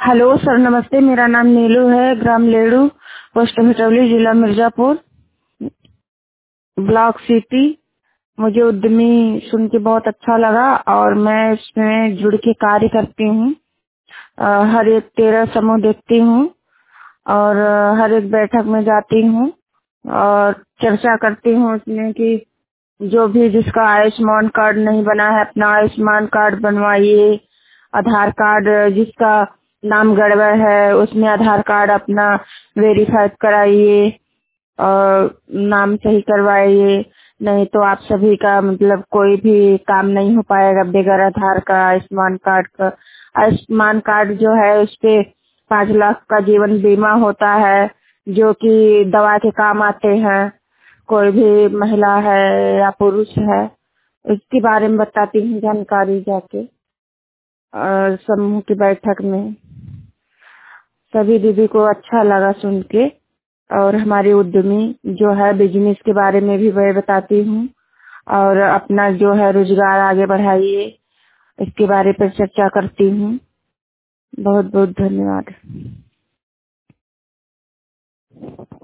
Hello sir, नमस्ते। मेरा नाम नीलू है, ग्राम लेडू, पोस्ट भटौली, जिला मिर्जापुर, ब्लॉक सिटी। मुझे उद्यमी सुन के बहुत अच्छा लगा और मैं इसमें जुड़ के कार्य करती हूँ। हर एक 13 समूह देखती हूँ और हर एक बैठक में जाती हूँ और चर्चा करती हूँ उसमें कि जो भी जिसका आयुष्मान कार्ड नहीं बना है अपना आयुष्मान कार्ड बनवाइए। आधार कार्ड जिसका नाम गड़बड़ है उसमें आधार कार्ड अपना वेरीफाई कराइए और नाम सही करवाइए। नहीं तो आप सभी का मतलब कोई भी काम नहीं हो पाएगा बगैर आधार का, आयुष्मान कार्ड का। आयुष्मान कार्ड जो है उस पे 5 लाख का जीवन बीमा होता है जो कि दवा के काम आते हैं। कोई भी महिला है या पुरुष है उसके बारे में बताती हूँ जानकारी जाके और समूह की बैठक में। सभी दीदी को अच्छा लगा सुन के और हमारी उद्यमी जो है बिजनेस के बारे में भी मैं बताती हूँ और अपना जो है रोजगार आगे बढ़ाइए इसके बारे पर चर्चा करती हूँ। बहुत बहुत धन्यवाद।